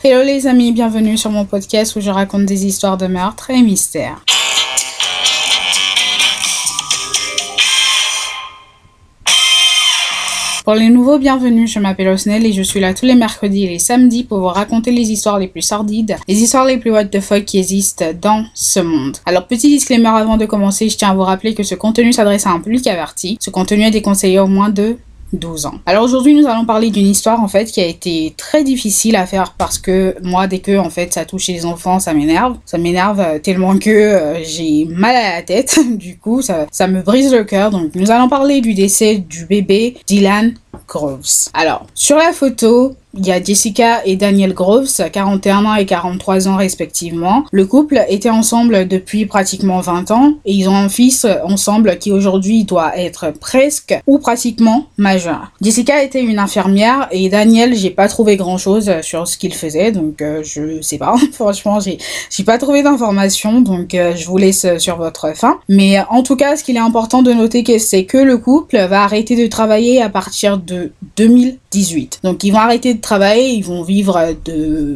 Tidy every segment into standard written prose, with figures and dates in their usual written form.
Hello les amis, bienvenue sur mon podcast où je raconte des histoires de meurtres et mystères. Pour les nouveaux, bienvenue, je m'appelle Osnel et je suis là tous les mercredis et les samedis pour vous raconter les histoires les plus sordides, les histoires les plus what the fuck qui existent dans ce monde. Alors petit disclaimer avant de commencer, je tiens à vous rappeler que ce contenu s'adresse à un public averti. Ce contenu est déconseillé au moins de 12 ans. Alors aujourd'hui nous allons parler d'une histoire en fait qui a été très difficile à faire parce que moi dès que en fait ça touche les enfants ça m'énerve tellement que j'ai mal à la tête du coup ça me brise le cœur. Donc nous allons parler du décès du bébé Dylan Groves. Alors sur la photo il y a Jessica et Daniel Groves, 41 ans et 43 ans respectivement. Le couple était ensemble depuis pratiquement 20 ans et ils ont un fils ensemble qui aujourd'hui doit être presque ou pratiquement majeur. Jessica était une infirmière et Daniel, j'ai pas trouvé grand chose sur ce qu'il faisait donc je sais pas. Franchement, j'ai pas trouvé d'informations donc je vous laisse sur votre faim. Mais en tout cas, ce qu'il est important de noter c'est que le couple va arrêter de travailler à partir de 2018. Donc ils vont arrêter de travailler, ils vont vivre de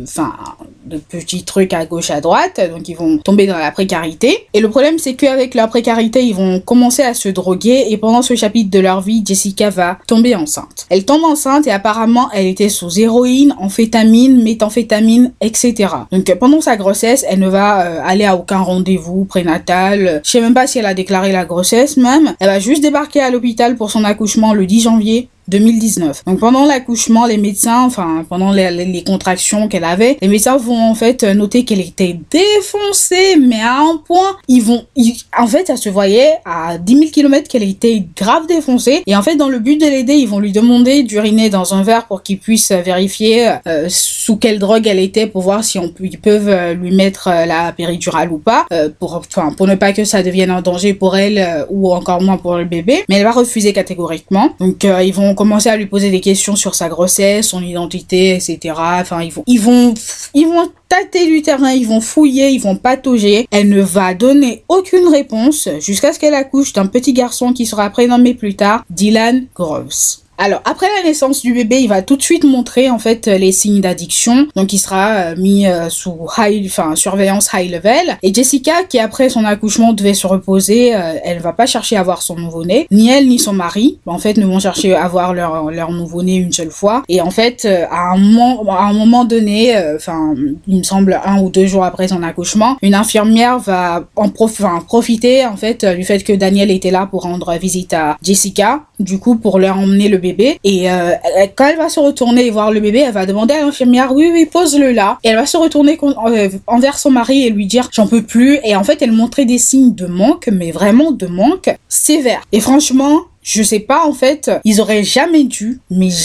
petits trucs à gauche à droite, donc ils vont tomber dans la précarité. Et le problème c'est qu'avec leur précarité, ils vont commencer à se droguer et pendant ce chapitre de leur vie, Jessica va tomber enceinte. Elle tombe enceinte et apparemment elle était sous héroïne, amphétamine, méthamphétamine, etc. Donc pendant sa grossesse, elle ne va aller à aucun rendez-vous prénatal. Je sais même pas si elle a déclaré la grossesse même. Elle va juste débarquer à l'hôpital pour son accouchement le 10 janvier 2019. Donc pendant l'accouchement, les médecins, pendant les contractions qu'elle avait, les médecins vont en fait noter qu'elle était défoncée, mais à un point, en fait, ça se voyait à 10 000 km qu'elle était grave défoncée. Et en fait, dans le but de l'aider, ils vont lui demander d'uriner dans un verre pour qu'ils puissent vérifier sous quelle drogue elle était pour voir si ils peuvent lui mettre la péridurale ou pas, pour ne pas que ça devienne un danger pour elle ou encore moins pour le bébé. Mais elle va refuser catégoriquement. Donc ils vont commencer à lui poser des questions sur sa grossesse, son identité, etc. Ils vont tâter du terrain, ils vont fouiller, ils vont patauger. Elle ne va donner aucune réponse jusqu'à ce qu'elle accouche d'un petit garçon qui sera prénommé plus tard Dylan Groves. Alors, après la naissance du bébé, il va tout de suite montrer, en fait, les signes d'addiction. Donc, il sera mis sous surveillance high level. Et Jessica, qui après son accouchement devait se reposer, elle va pas chercher à voir son nouveau-né. Ni elle, ni son mari, en fait, ne vont chercher à voir leur nouveau-né une seule fois. Et en fait, à un moment donné, il me semble 1 ou 2 jours après son accouchement, une infirmière va profiter, en fait, du fait que Daniel était là pour rendre visite à Jessica. Du coup, pour leur emmener le bébé. Et quand elle va se retourner et voir le bébé, elle va demander à l'infirmière, oui, pose-le là. Et elle va se retourner envers son mari et lui dire, j'en peux plus. Et en fait, elle montrait des signes de manque, mais vraiment de manque sévère. Et franchement, je sais pas, en fait, ils auraient jamais dû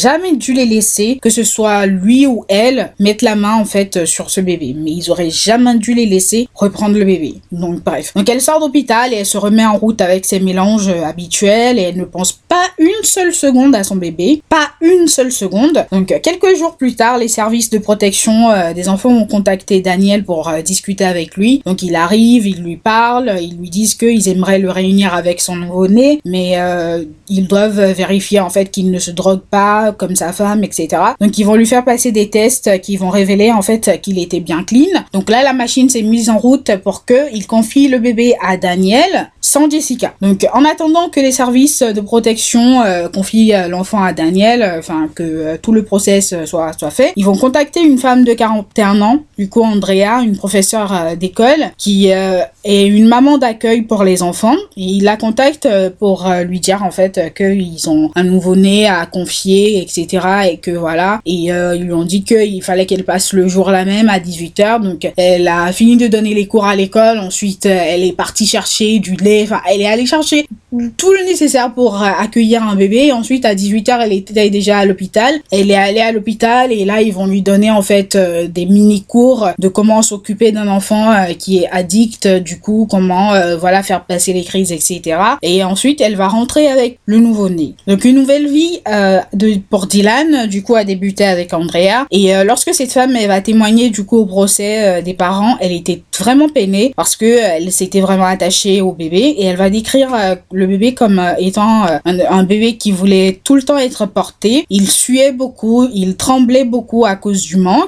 les laisser, que ce soit lui ou elle, mettre la main, en fait, sur ce bébé. Mais ils auraient jamais dû les laisser reprendre le bébé. Donc, bref. Donc, elle sort d'hôpital et elle se remet en route avec ses mélanges habituels et elle ne pense pas une seule seconde à son bébé. Pas une seule seconde. Donc, quelques jours plus tard, les services de protection des enfants ont contacté Daniel pour discuter avec lui. Donc, il arrive, il lui parle, ils lui disent qu'ils aimeraient le réunir avec son nouveau-né, mais ils doivent vérifier en fait qu'il ne se drogue pas comme sa femme, etc. Donc ils vont lui faire passer des tests qui vont révéler en fait qu'il était bien clean. Donc là la machine s'est mise en route pour qu'il confie le bébé à Daniel sans Jessica. Donc en attendant que les services de protection confient l'enfant à Daniel, que tout le process soit fait, ils vont contacter une femme de 41 ans, du coup Andrea, une professeure d'école qui est une maman d'accueil pour les enfants. Et ils la contactent pour lui dire en fait qu'ils ont un nouveau-né à confier, etc. Et que voilà. Et ils lui ont dit qu'il fallait qu'elle passe le jour là même à 18h. Donc elle a fini de donner les cours à l'école. Ensuite elle est partie chercher du lait. Elle est allée chercher tout le nécessaire pour accueillir un bébé. Et ensuite à 18h elle était déjà à l'hôpital. Elle est allée à l'hôpital et là ils vont lui donner en fait des mini-cours de comment s'occuper d'un enfant qui est addict, du coup comment faire passer les crises, etc. Et ensuite elle va rentrer avec le nouveau-né. Donc une nouvelle vie pour Dylan, du coup a débuté avec Andrea. Et lorsque cette femme elle va témoigner du coup au procès des parents, elle était vraiment peinée parce que elle s'était vraiment attachée au bébé et elle va décrire le bébé comme étant un bébé qui voulait tout le temps être porté. Il suait beaucoup, il tremblait beaucoup à cause du manque.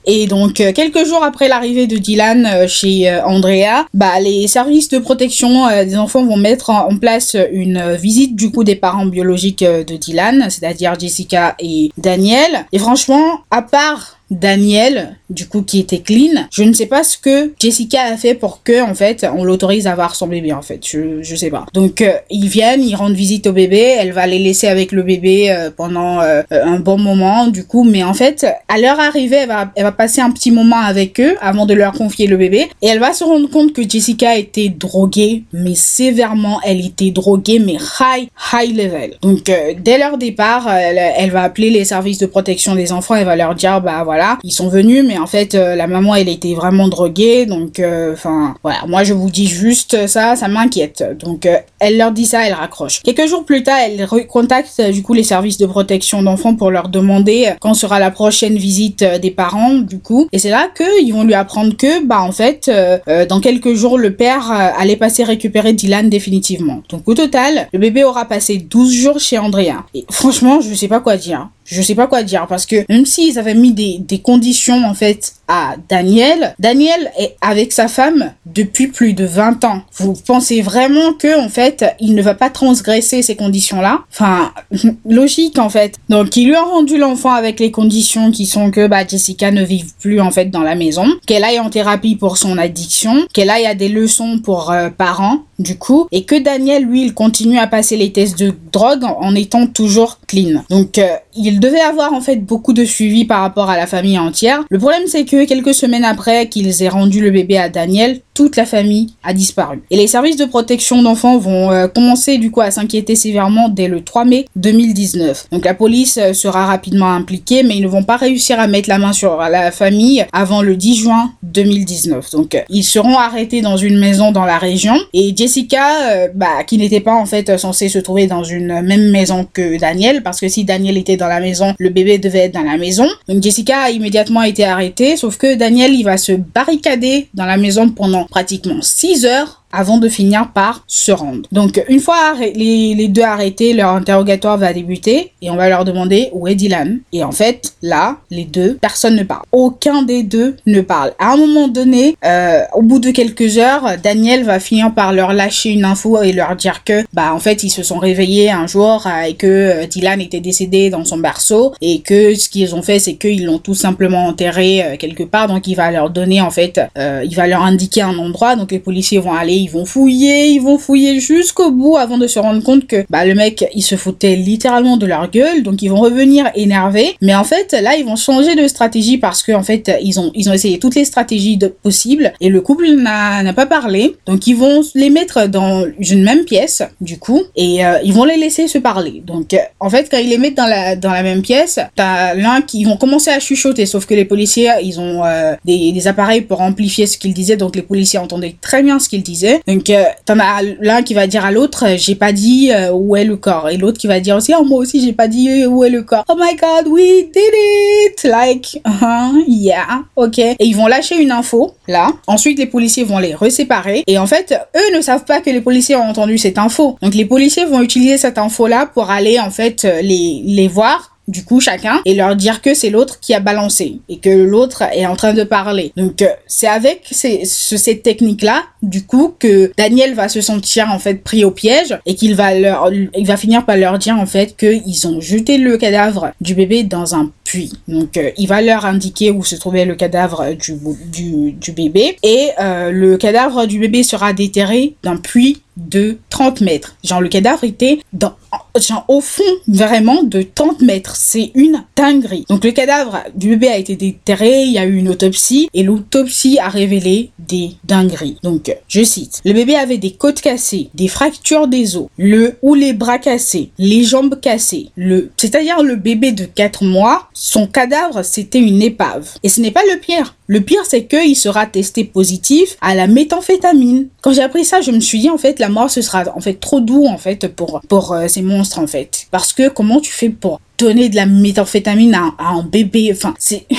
Et donc, quelques jours après l'arrivée de Dylan chez Andrea, les services de protection des enfants vont mettre en place une visite du coup des parents biologiques de Dylan, c'est-à-dire Jessica et Daniel. Et franchement, à part Daniel, du coup, qui était clean, je ne sais pas ce que Jessica a fait pour que, en fait, on l'autorise à voir son bébé, en fait. Je sais pas. Donc, ils viennent, ils rendent visite au bébé, elle va les laisser avec le bébé pendant un bon moment, du coup, mais en fait, à leur arrivée, elle va passer un petit moment avec eux avant de leur confier le bébé, et elle va se rendre compte que Jessica était droguée, mais sévèrement, elle était droguée, mais high level. Donc, dès leur départ, elle va appeler les services de protection des enfants, elle va leur dire, voilà, ils sont venus, mais en fait, la maman, elle était vraiment droguée, donc, voilà, moi, je vous dis juste ça m'inquiète. Donc, elle leur dit ça, elle raccroche. Quelques jours plus tard, elle recontacte, du coup, les services de protection d'enfants pour leur demander quand sera la prochaine visite des parents, du coup, et c'est là qu'ils vont lui apprendre que, en fait, dans quelques jours, le père allait passer récupérer Dylan définitivement. Donc, au total, le bébé aura passé 12 jours chez Andrea. Et franchement, je sais pas quoi dire. Je sais pas quoi dire, parce que même s'ils avaient mis des conditions, en fait, à Daniel est avec sa femme depuis plus de 20 ans. Vous pensez vraiment que, en fait, il ne va pas transgresser ces conditions-là? Enfin, logique, en fait. Donc, ils lui ont rendu l'enfant avec les conditions qui sont que, Jessica ne vive plus, en fait, dans la maison, qu'elle aille en thérapie pour son addiction, qu'elle aille à des leçons pour parents, du coup, et que Daniel, lui, il continue à passer les tests de drogue en étant toujours clean. Donc, il devait avoir, en fait, beaucoup de suivi par rapport à la famille entière. Le problème, c'est que quelques semaines après qu'ils aient rendu le bébé à Daniel, toute la famille a disparu. Et les services de protection d'enfants vont commencer, du coup, à s'inquiéter sévèrement dès le 3 mai 2019. Donc, la police sera rapidement impliquée, mais ils ne vont pas réussir à mettre la main sur la famille avant le 10 juin 2019. Donc, ils seront arrêtés dans une maison dans la région, et Jessica, qui n'était pas, en fait, censée se trouver dans une même maison que Daniel, parce que si Daniel était dans la maison, le bébé devait être dans la maison. Donc, Jessica a immédiatement été arrêtée, sauf que Daniel, il va se barricader dans la maison pendant pratiquement 6 heures avant de finir par se rendre. Donc, une fois les deux arrêtés, leur interrogatoire va débuter et on va leur demander où est Dylan. Et en fait, là, les deux, personne ne parle. Aucun des deux ne parle. À un moment donné, au bout de quelques heures, Daniel va finir par leur lâcher une info et leur dire que, en fait, ils se sont réveillés un jour et que Dylan était décédé dans son berceau et que ce qu'ils ont fait, c'est qu'ils l'ont tout simplement enterré quelque part. Donc, il va leur donner, en fait, il va leur indiquer un endroit. Donc, les policiers vont aller, ils vont fouiller jusqu'au bout avant de se rendre compte que le mec il se foutait littéralement de leur gueule, donc ils vont revenir énervés, mais en fait là ils vont changer de stratégie parce que en fait ils ont essayé toutes les stratégies possibles et le couple n'a pas parlé, donc ils vont les mettre dans une même pièce du coup et ils vont les laisser se parler. Donc en fait quand ils les mettent dans la même pièce, t'as l'un qui vont commencer à chuchoter, sauf que les policiers ils ont des appareils pour amplifier ce qu'ils disaient, donc les policiers entendaient très bien ce qu'ils disaient. Donc, t'en as l'un qui va dire à l'autre, j'ai pas dit où est le corps. Et l'autre qui va dire aussi, oh, moi aussi, j'ai pas dit où est le corps. Oh my god, we did it! Like, yeah, ok. Et ils vont lâcher une info, là. Ensuite, les policiers vont les reséparer. Et en fait, eux ne savent pas que les policiers ont entendu cette info. Donc, les policiers vont utiliser cette info-là pour aller, en fait, les voir. Du coup, chacun, et leur dire que c'est l'autre qui a balancé et que l'autre est en train de parler. Donc, c'est avec cette technique-là, du coup, que Daniel va se sentir, en fait, pris au piège et il va finir par leur dire, en fait, qu'ils ont jeté le cadavre du bébé dans un puits. Donc, il va leur indiquer où se trouvait le cadavre du bébé et le cadavre du bébé sera déterré d'un puits de 30 mètres. Genre, le cadavre était au fond, vraiment, de 30 mètres. C'est une dinguerie. Donc, le cadavre du bébé a été déterré, il y a eu une autopsie, et l'autopsie a révélé des dingueries. Donc, je cite, le bébé avait des côtes cassées, des fractures des os, les bras cassés, les jambes cassées, c'est-à-dire le bébé de 4 mois, son cadavre, c'était une épave. Et ce n'est pas le pire. Le pire, c'est qu'il sera testé positif à la méthamphétamine. Quand j'ai appris ça, je me suis dit, en fait, la mort, ce sera, en fait, trop doux, en fait, pour ces monstres, en fait. Parce que, comment tu fais pour donner de la méthamphétamine à un bébé? Enfin, c'est...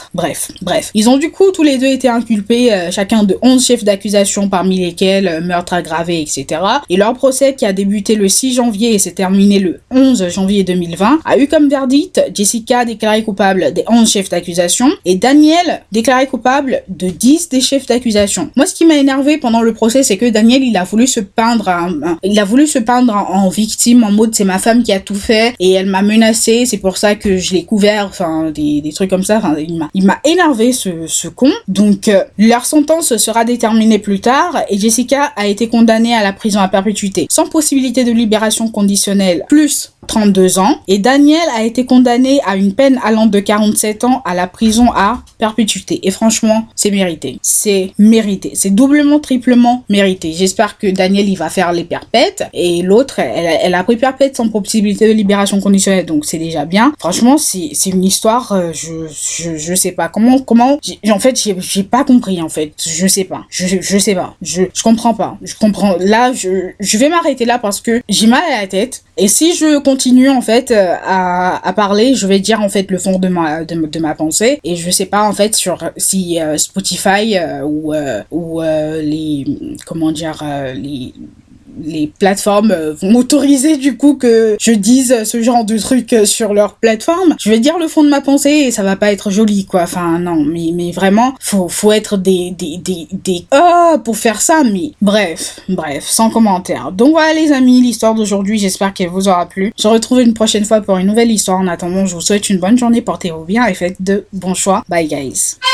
Bref. Ils ont du coup tous les deux été inculpés, chacun de 11 chefs d'accusation, parmi lesquels meurtre aggravé, etc. Et leur procès, qui a débuté le 6 janvier et s'est terminé le 11 janvier 2020, a eu comme verdict Jessica déclarée coupable des 11 chefs d'accusation et Daniel déclaré coupable de 10 des chefs d'accusation. Moi, ce qui m'a énervé pendant le procès, c'est que Daniel, il a voulu se peindre en victime, en mode c'est ma femme qui a tout fait et elle m'a menacé, c'est pour ça que je l'ai couvert, enfin des trucs comme ça. Enfin, il m'a énervé ce con. Donc leur sentence sera déterminée plus tard et Jessica a été condamnée à la prison à perpétuité sans possibilité de libération conditionnelle plus 32 ans et Daniel a été condamné à une peine allant de 47 ans à la prison à perpétuité. Et franchement, c'est mérité. C'est mérité. C'est doublement, triplement mérité. J'espère que Daniel, il va faire les perpètes et l'autre, elle a pris perpète sans possibilité de libération conditionnelle, donc c'est déjà bien. Franchement, c'est une histoire, je sais pas comment, en fait, j'ai pas compris, en fait. Je sais pas. Je sais pas. Je comprends pas. Là, je vais m'arrêter là parce que j'ai mal à la tête. Et si je continue en fait à parler, je vais dire en fait le fond de ma pensée et je sais pas en fait si Spotify ou les comment dire les plateformes vont m'autoriser du coup que je dise ce genre de trucs sur leur plateforme. Je vais dire le fond de ma pensée et ça va pas être joli quoi. Enfin non, mais vraiment faut être des pour faire ça. Mais bref, sans commentaire. Donc voilà les amis, l'histoire d'aujourd'hui, j'espère qu'elle vous aura plu. Je se retrouve une prochaine fois pour une nouvelle histoire. En attendant, je vous souhaite une bonne journée, portez-vous bien et faites de bons choix. Bye guys.